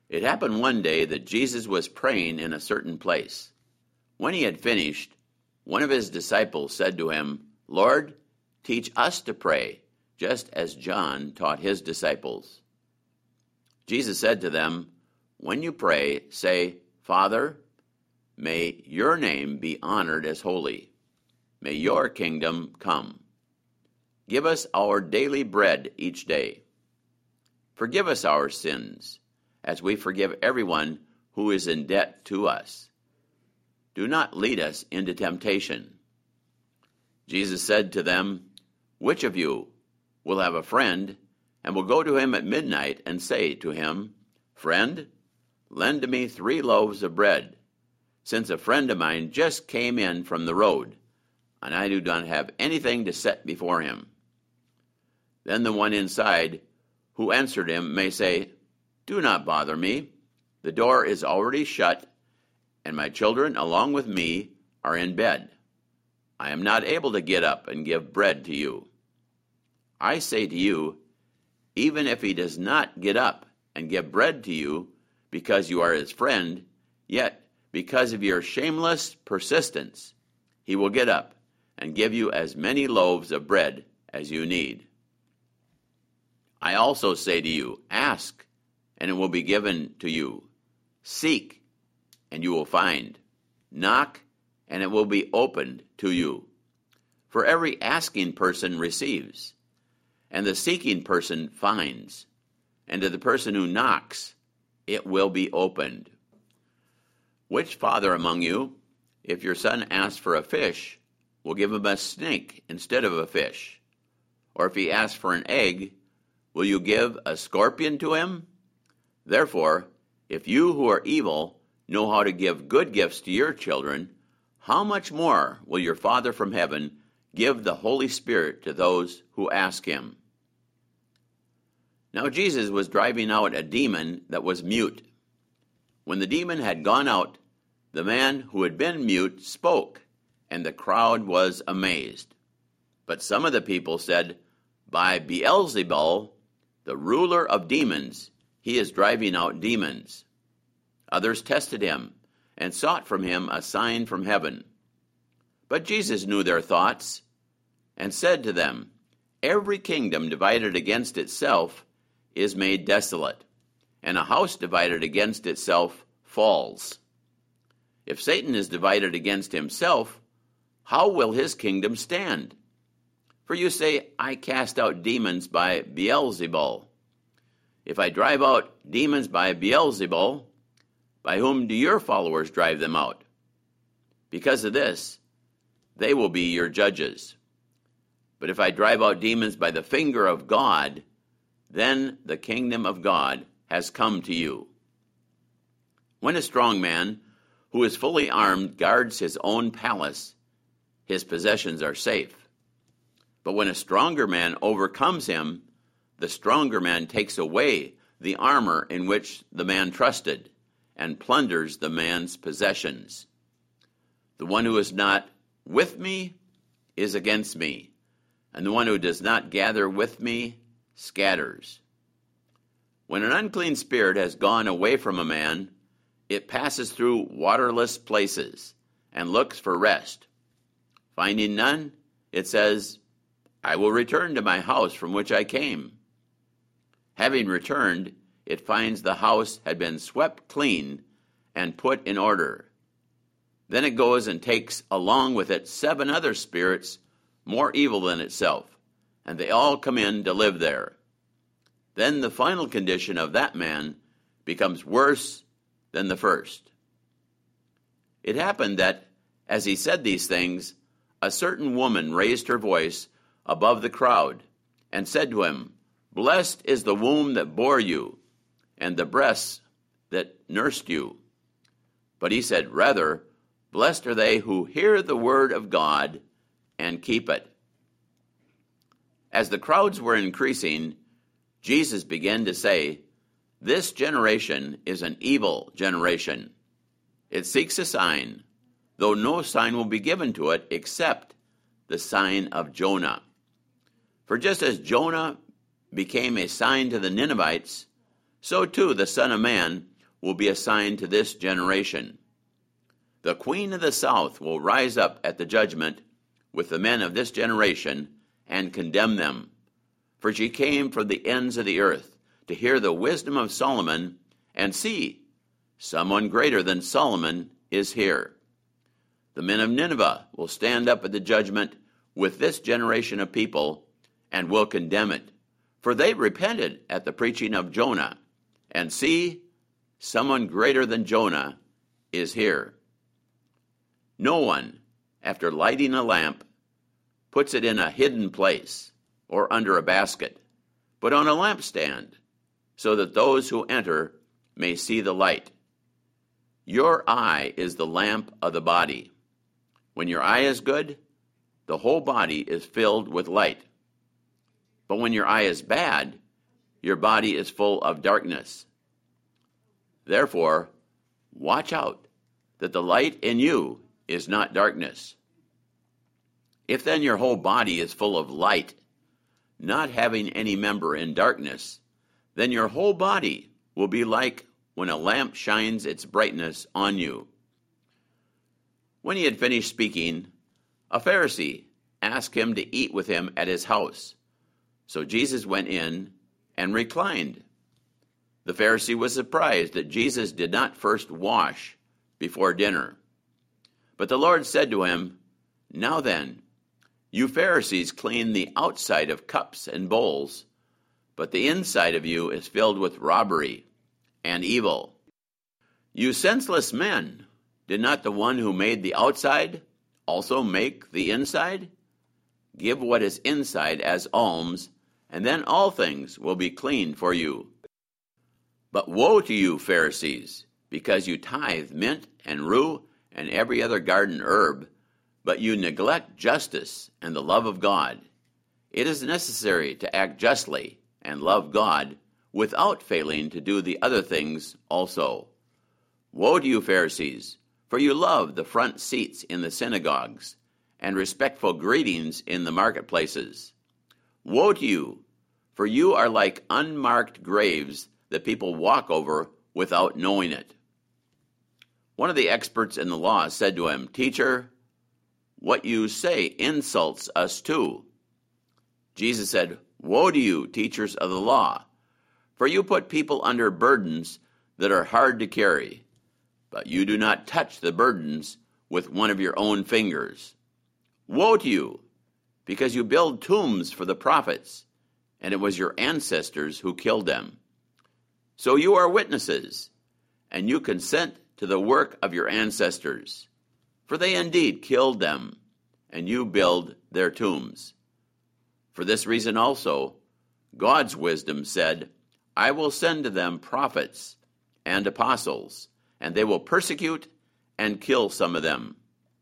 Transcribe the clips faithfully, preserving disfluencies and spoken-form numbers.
It happened one day that Jesus was praying in a certain place. When he had finished, one of his disciples said to him, "Lord, teach us to pray, just as John taught his disciples." Jesus said to them, "When you pray, say, 'Father, may your name be honored as holy. May your kingdom come. Give us our daily bread each day. Forgive us our sins, as we forgive everyone who is in debt to us. Do not lead us into temptation." Jesus said to them, "Which of you will have a friend and will go to him at midnight and say to him, 'Friend, lend me three loaves of bread, since a friend of mine just came in from the road, and I do not have anything to set before him?' Then the one inside who answered him may say, 'Do not bother me. The door is already shut, and my children along with me are in bed. I am not able to get up and give bread to you.' I say to you, even if he does not get up and give bread to you because you are his friend, yet because of your shameless persistence, he will get up and give you as many loaves of bread as you need. I also say to you, ask, and it will be given to you. Seek, and you will find. Knock, and it will be opened to you. For every asking person receives, and the seeking person finds, and to the person who knocks, it will be opened. Which father among you, if your son asks for a fish, will give him a snake instead of a fish? Or if he asks for an egg, will you give a scorpion to him? Therefore, if you who are evil know how to give good gifts to your children, how much more will your Father from heaven give the Holy Spirit to those who ask him?" Now Jesus was driving out a demon that was mute. When the demon had gone out, the man who had been mute spoke, and the crowd was amazed. But some of the people said, "By Beelzebul, the ruler of demons, he is driving out demons." Others tested him and sought from him a sign from heaven. But Jesus knew their thoughts and said to them, "Every kingdom divided against itself is made desolate, and a house divided against itself falls. If Satan is divided against himself, how will his kingdom stand? For you say, 'I cast out demons by Beelzebul.' If I drive out demons by Beelzebul, by whom do your followers drive them out? Because of this, they will be your judges. But if I drive out demons by the finger of God, then the kingdom of God has come to you. When a strong man who is fully armed guards his own palace, his possessions are safe. But when a stronger man overcomes him, the stronger man takes away the armor in which the man trusted and plunders the man's possessions. The one who is not with me is against me, and the one who does not gather with me scatters. When an unclean spirit has gone away from a man, it passes through waterless places and looks for rest. Finding none, it says, 'I will return to my house from which I came.' Having returned, it finds the house had been swept clean and put in order. Then it goes and takes along with it seven other spirits more evil than itself, and they all come in to live there. Then the final condition of that man becomes worse than the first." It happened that, as he said these things, a certain woman raised her voice above the crowd and said to him, "Blessed is the womb that bore you, and the breasts that nursed you." But he said, "Rather, blessed are they who hear the word of God and keep it." As the crowds were increasing, Jesus began to say, "This generation is an evil generation. It seeks a sign, though no sign will be given to it except the sign of Jonah. For just as Jonah became a sign to the Ninevites, so too the Son of Man will be assigned to this generation. The queen of the south will rise up at the judgment with the men of this generation and condemn them. For she came from the ends of the earth to hear the wisdom of Solomon, and see, someone greater than Solomon is here. The men of Nineveh will stand up at the judgment with this generation of people and will condemn it. For they repented at the preaching of Jonah, and see, someone greater than Jonah is here. No one, after lighting a lamp, puts it in a hidden place or under a basket, but on a lampstand, so that those who enter may see the light. Your eye is the lamp of the body. When your eye is good, the whole body is filled with light. But when your eye is bad, your body is full of darkness. Therefore, watch out that the light in you is not darkness. If then your whole body is full of light, not having any member in darkness, then your whole body will be like when a lamp shines its brightness on you. When he had finished speaking, a Pharisee asked him to eat with him at his house. So Jesus went in and reclined. The Pharisee was surprised that Jesus did not first wash before dinner. But the Lord said to him, "Now then, you Pharisees clean the outside of cups and bowls, but the inside of you is filled with robbery and evil. You senseless men, did not the one who made the outside also make the inside? Give what is inside as alms, and then all things will be clean for you. But woe to you, Pharisees, because you tithe mint and rue and every other garden herb, but you neglect justice and the love of God. It is necessary to act justly and love God without failing to do the other things also. Woe to you, Pharisees, for you love the front seats in the synagogues and respectful greetings in the marketplaces. Woe to you, for you are like unmarked graves that people walk over without knowing it." One of the experts in the law said to him, "Teacher, what you say insults us too." Jesus said, "Woe to you, teachers of the law, for you put people under burdens that are hard to carry, but you do not touch the burdens with one of your own fingers. Woe to you, because you build tombs for the prophets, and it was your ancestors who killed them. So you are witnesses, and you consent to the work of your ancestors, for they indeed killed them, and you build their tombs. For this reason also, God's wisdom said, 'I will send to them prophets and apostles, and they will persecute and kill some of them.'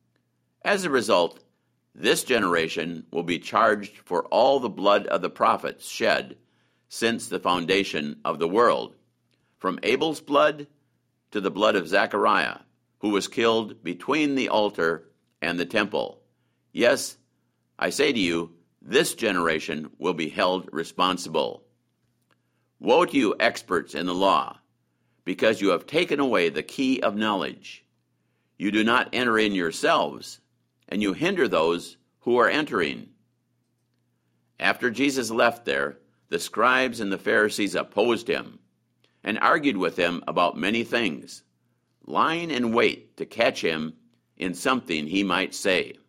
As a result, this generation will be charged for all the blood of the prophets shed since the foundation of the world, from Abel's blood to the blood of Zechariah, who was killed between the altar and the temple. Yes, I say to you, this generation will be held responsible. Woe to you, experts in the law, because you have taken away the key of knowledge. You do not enter in yourselves, and you hinder those who are entering." After Jesus left there, the scribes and the Pharisees opposed him and argued with him about many things, lying in wait to catch him in something he might say.